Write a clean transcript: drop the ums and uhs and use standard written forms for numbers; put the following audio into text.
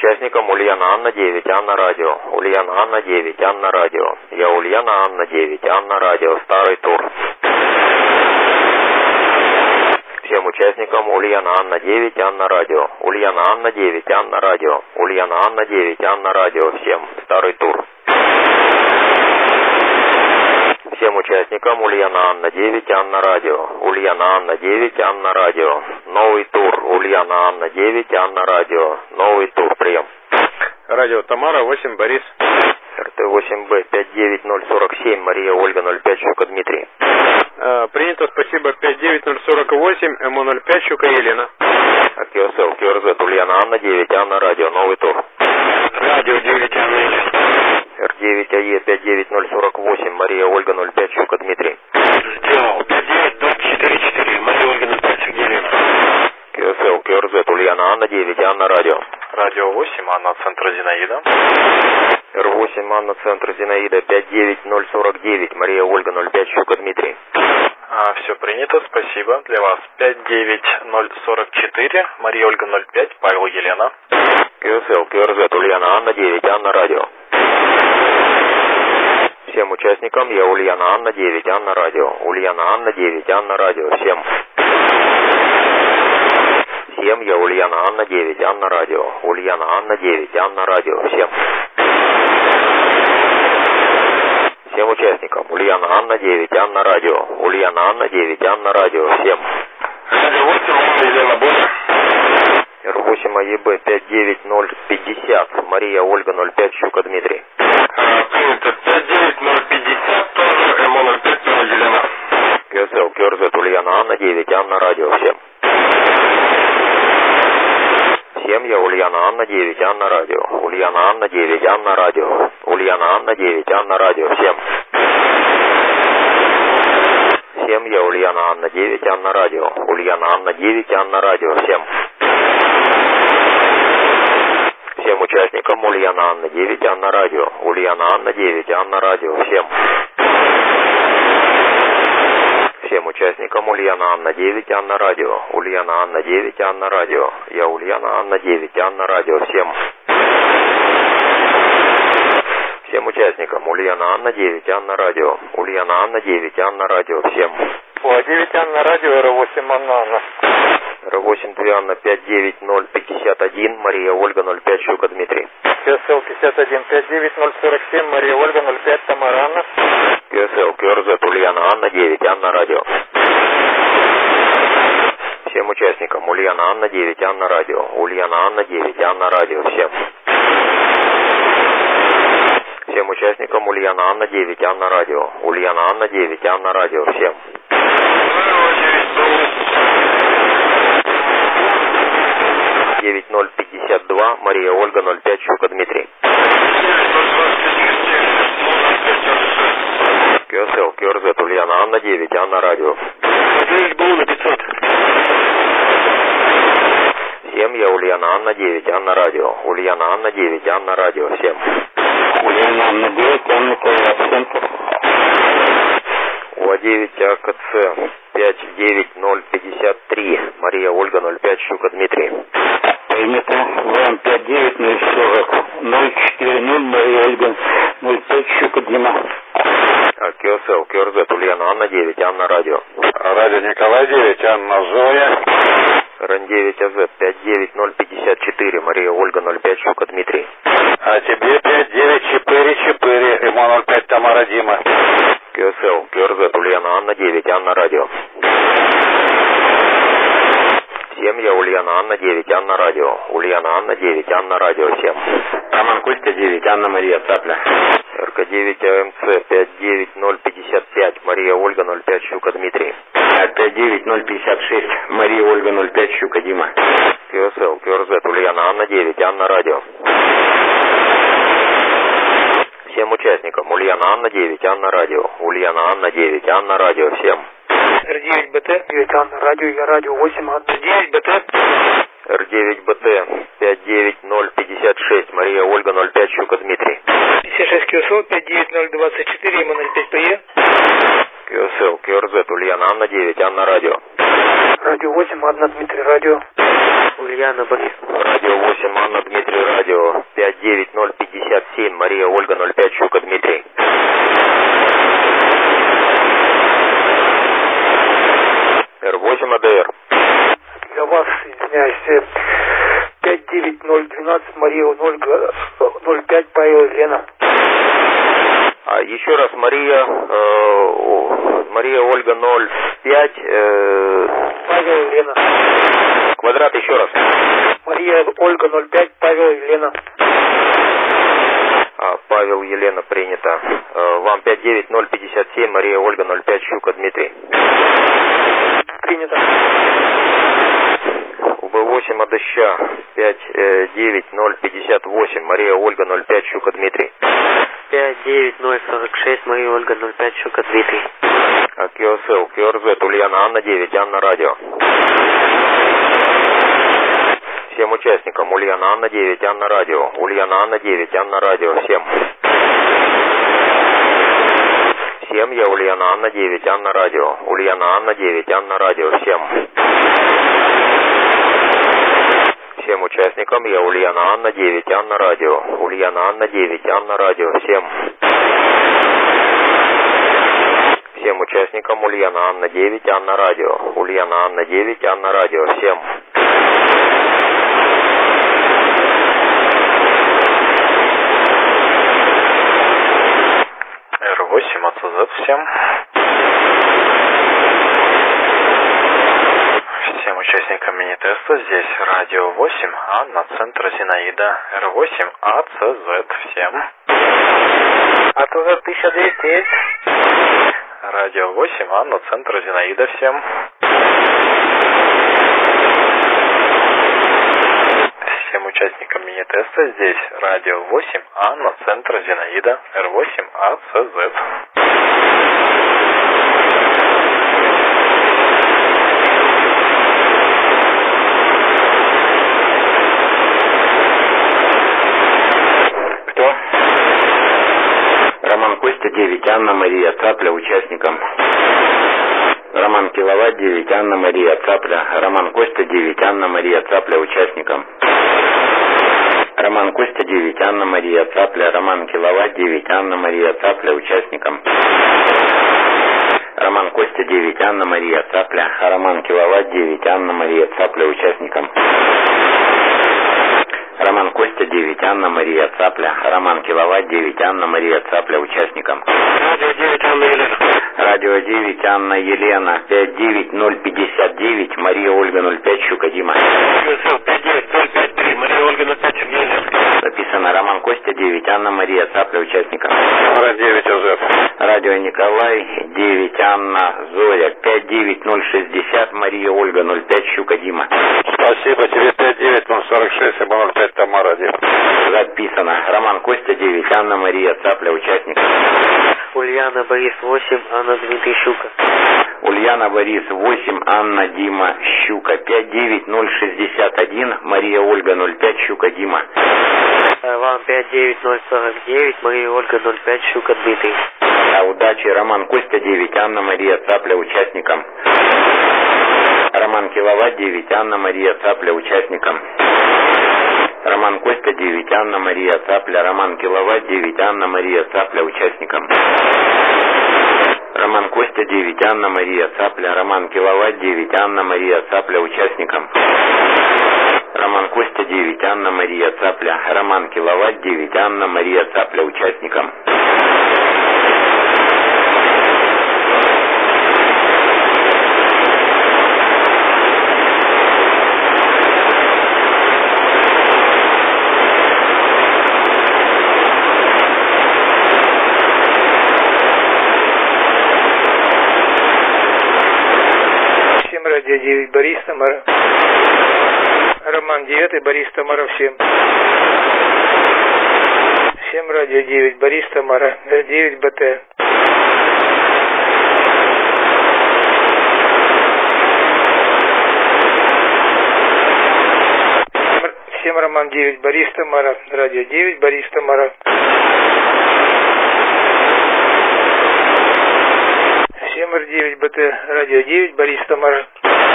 участникам Ульяна Анна 9, Анна радио. Ульяна Анна 9, Анна радио. Я Ульяна Анна 9, Анна радио. Старый тур. Всем участникам Ульяна Анна 9, Анна радио. Ульяна Анна 9, Анна радио. Ульяна Анна 9, Анна радио. Всем старый тур. Всем участникам Ульяна Анна 9, Анна радио. Ульяна Анна 9, Анна радио. Новый тур. Ульяна Анна 9, Анна радио. Новый тур. Прием. Радио Тамара, 8, Борис. РТ-8Б 59047, Мария Ольга 05, Щука Дмитрий. Принято, спасибо. 59048, МО05, Щука Елена. КСЛ, КРЗ, Ульяна Анна 9, Анна радио. Новый тур. Радио 9, Анна. Р9АЕ 59048, Мария Ольга 05, Щука Дмитрий. Сделал. 59244, Мария Ольга 05, Щука Елена. КСЛ, КРЗ, Ульяна Анна 9, Анна радио. Радио 8, Анна, центр Зинаида. Р8, Анна, центр Зинаида 59049, Мария Ольга 05, Щука Дмитрий. Все принято, спасибо. Для вас 59044, Мария Ольга 05, Павел Елена. КСЛ, КРЗ, Ульяна Анна 9, Анна радио. Всем участникам я Ульяна Анна 9, Анна радио. Ульяна Анна 9, Анна радио. Всем я Ульяна Анна 9, Анна радио. Ульяна Анна 9, Анна радио. Всем участникам Ульяна Анна 9, Анна радио. Ульяна Анна 9, Анна радио. Всем. Р8 АЕБ 59050, Мария Ольга 05, Щука Дмитрий. Принято. 59050, тоже МО05, Елена. КСЛ, КРЗ, Ульяна Анна 9, Анна радио. Всем я Ульяна Анна 9, Анна радио. Ульяна Анна 9, Анна радио. Ульяна Анна 9, Анна радио. Всем я Ульяна Анна 9, Анна радио. Ульяна Анна 9, Анна радио. Всем участникам Ульяна Анна 9, Анна радио. Ульяна Анна 9, Анна радио. Всем участникам Ульяна Анна 9, Анна радио. Ульяна Анна 9, Анна радио. Я Ульяна Анна 9, Анна радио. Всем участникам Ульяна Анна 9, Анна радио. Ульяна Анна 9, Анна радио. 9 Анна радио, Р8 Анна. Р8 2 Анна 59051, Мария Ольга 05, Щука Дмитрий. КСЛ 51 59047, Мария Ольга 05, Тамара Анна. КСЛ, КРЗ, Ульяна Анна 9, Анна радио. Всем участникам Ульяна Анна 9, Анна радио. Ульяна Анна 9, Анна радио. Всем участникам Ульяна Анна 9, Анна радио. Ульяна Анна 9, Анна радио. 9052, Мария Ольга 05, Щука Дмитрий. КСЛ, КРЗ, Ульяна Анна 9, Анна радио. Всем я Ульяна Анна 9, Анна радио. Ульяна Анна 9, Анна радио. Ульяна Анна 9, Анна центр. УА9 АКЦ 59053, Мария Ольга 05, Щука Дмитрий. Принято. ВМ 59040, Мария Ольга 05, Щука Дима. КСЛ, КРЗ, Ульяна Анна 9, Анна радио. Радио Николай 9, Анна Зоя. РН9 АЗ 59054, Мария Ольга 05, Щука Дмитрий. А тебе 59444, МО05, Тамара Дима. КСЛ, КРЗ, Ульяна Анна 9, Анна радио. Всем я Ульяна Анна 9, Анна радио. Ульяна Анна 9, Анна радио. Роман Костя 9, Анна Мария Цапля. РК9 АМЦ 59055, Мария Ольга 05, Щука Дмитрий. 59056, Мария Ольга 05, Щука Дима. КСЛ, КРЗ, Ульяна Анна 9, Анна радио. Всем участникам Ульяна Анна 9, Анна радио. Ульяна Анна 9, Анна радио. Р9БТ 9 Анна радио, я радио 8 Анна. Р9БТ. Р9БТ 59056, Мария Ольга 05, Щука Дмитрий. 56 КСО 59024, МО05 ПЕ. QSL, QRZ, Ульяна, Анна 9, Анна радио. Радио 8, Анна Дмитрий, радио. Ульяна, Борис. Радио 8, Анна Дмитрий, радио. 59057, Мария Ольга 05, Щука Дмитрий. Р8 АДР. Для вас, извиняюсь, 59012, Мария Ольга 05, Павел Елена. А еще раз, Мария Ольга 05, Павел Елена. квадрат еще раз. Мария Ольга 05, Павел Елена. Павел Елена принято. Вам 59057, Мария Ольга 05, Щука Дмитрий. Принято. УБ8 АДЩ 59058, Мария Ольга 05, Щука Дмитрий. 59046, Мария Ольга 05, Щука Дмитрий. QSL, QRZ, Ульяна, Анна 9, Анна радио. Всем участникам Ульяна, Анна 9, Анна радио. Ульяна, Анна 9, Анна радио. Всем. Всем я Ульяна, Анна 9, Анна радио. Ульяна, Анна 9, Анна радио. Всем. Всем участникам я Ульяна, Анна 9, Анна радио. Ульяна, Анна 9, Анна радио. Всем. Всем участникам Ульяна, Анна 9, Анна радио. Ульяна, Анна 9, Анна радио. Всем. Р8 АЦЗ всем. Всем участникам мини-теста. Здесь радио 8, Анна, центр Зинаида. Р8 АЦЗ всем. АЦЗ 1200 есть. Радио 8, Анна, центр Зинаида всем. Всем участникам мини-теста. Здесь радио 8, Анна, центр Зинаида. Р8 АЦЗ. Роман Костя 9, Анна Мария Цапля участникам. Роман Киловатт 9, Анна Мария Цапля. Роман Костя 9, Анна Мария Цапля участникам. Роман Костя 9, Анна Мария Цапля. Роман Киловатт 9, Анна Мария Цапля участникам. Роман Костя 9, Анна Мария Цапля. Роман Киловатт 9, Анна Мария Цапля участникам. Роман Костя 9, Анна Мария Цапля. Роман Киловатт 9, Анна Мария Цапля участникам. Радио 9, Анна Елена. Радио 9, Анна Елена. 59059, Мария Ольга 05, Щука Дима. 59053, Мария Ольга 05, Сергей Ленский. Записано Роман Костя 9, Анна Мария Цапля участникам. Радио 9 ОЗ. Радио Николай 9, Анна Зоя. 59060, Мария Ольга 05, Щука Дима. Спасибо тебе. 59046, ибо 05, Тамара. Записано Роман Костя 9, Анна Мария Цапля участникам. Ульяна, Борис 8, Анна Дмитрий, Щука. Ульяна, Борис 8, Анна, Дима, Щука. 59061, Мария Ольга 05, Щука Дима. Вам 59049, Мария Ольга 05, Щука Дмитрий. Удачи. Роман Костя 9, Анна Мария Цапля участникам. Роман Киловатт 9, Анна Мария Цапля участникам. Роман Костя 9, Анна Мария Цапля. Роман Киловатт 9, Анна Мария Цапля участникам. Роман Костя 9, Анна Мария Цапля. Роман Киловатт 9, Анна Мария Цапля участникам. Роман Костя 9, Анна Мария Цапля. Роман Киловатт 9, Анна Мария Цапля участникам. Радио 9, Борис, Тамара. Роман 9, Борис, Тамара, всем. Всем радио 9, Борис, Тамара, 9 БТ. Всем Роман 9, Борис, Тамара, радио 9, Борис, Тамара. номер 9 БТ, радио 9, Борис Тамара.